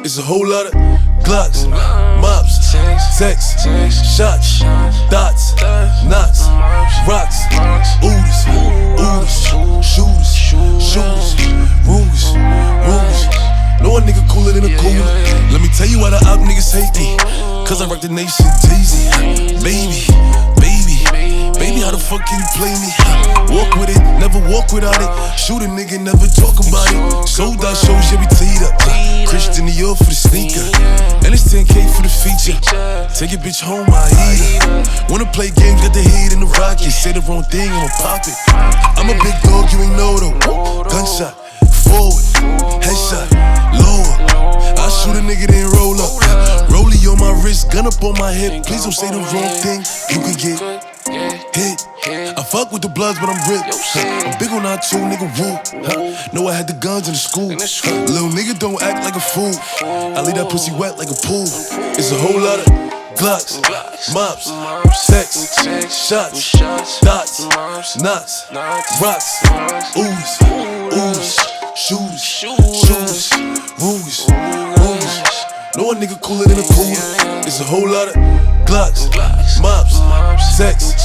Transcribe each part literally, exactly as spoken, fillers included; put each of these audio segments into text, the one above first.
It's a whole lot of Glocks, mops, texts, shots, dots, knots, rocks, oodles, oodles, shooters, shooters, rumors, rumors. No one nigga cooler than a cooler. Let me tell you why the op niggas hate me. Cause I rock the nation Teasy. Baby, baby, baby, how the fuck can you play me? Walk with it, never walk without it. Shoot a nigga, never talk about it. Sold out shows, yeah, we teed up. Christian Dior for the sneaker. And it's ten K for the feature. Take your bitch home, I eat her. Wanna play games, got the heat in the rocket. Say the wrong thing, I'ma pop it. I'm a big dog, you ain't know though. Gunshot, forward, headshot, lower. I shoot a nigga, then roll up. Rollie on my wrist, gun up on my hip. Please don't say the wrong thing, you could get hit. I fuck with the Bloods, but I'm ripped. I'm big on that too, nigga, woo. Know I had the guns in the school. Little nigga don't act like a fool. I leave that pussy wet like a pool. It's a whole lot of Glocks, mops, texts, shots, dots, knots, rocks, oodles, oodles, shooters, shooters, rumors, rumors. No one nigga cooler than a cooler. It's a whole lot of Glocks, mops, texts,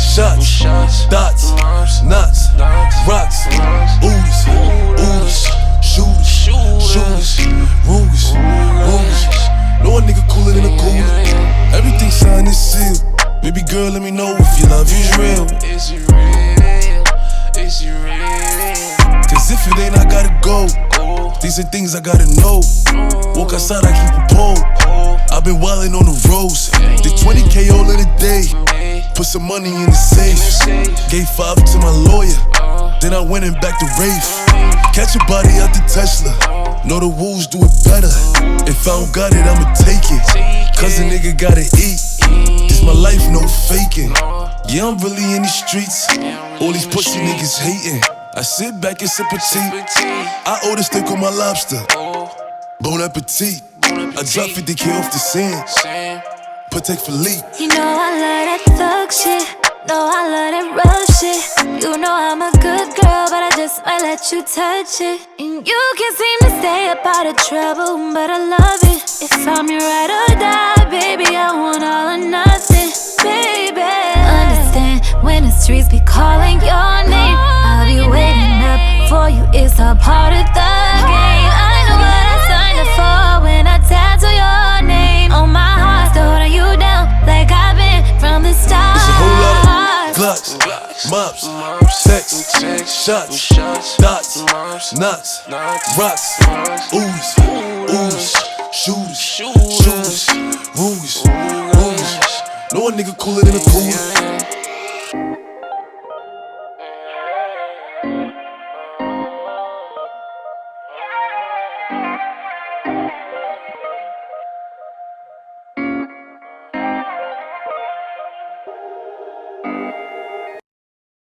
shots, dots, knots, rocks, oodles, oodles, shooters, shooters, rumors, rumors. No one nigga cooler than a cooler. Everything signed and sealed. Baby girl, let me know if your love is real. Is it real? Is it real? Cause if it ain't, I gotta go. These are things I gotta know. Walk outside, I keep a pole. I've been wildin' on the roads. Did twenty K all in a day. Put some money in the safe. Gave five to my lawyer. Then I went and back to Rafe. Catch a body out the Tesla. Know the wolves do it better. If I don't got it, I'ma take it. Cause a nigga gotta eat. This my life, no faking. Yeah, I'm really in these streets. All these pussy niggas hating. I sit back and sip a tea. I order steak on my lobster. Bon appetit. I drop fifty K off the scene. Patek Philippe. You know I love that thug shit. No, I love that rough shit. You know I'm a good girl, but I just might let you touch it. And you can't seem to stay up out of trouble, but I love it. If I'm your ride or die, baby, I want all or nothing, baby. Understand when the streets be calling your name, I'll be waiting up for you. It's a part of the game. I know what I signed up for when I tattoo your name on my heart, holding you down like I've been from the start. It's a whole lot of Glocks, mops, texts, shots, dots, knots, rocks, oodles, oodles, shooters, shooters, rumors, rumors. No one nigga cooler than a cooler.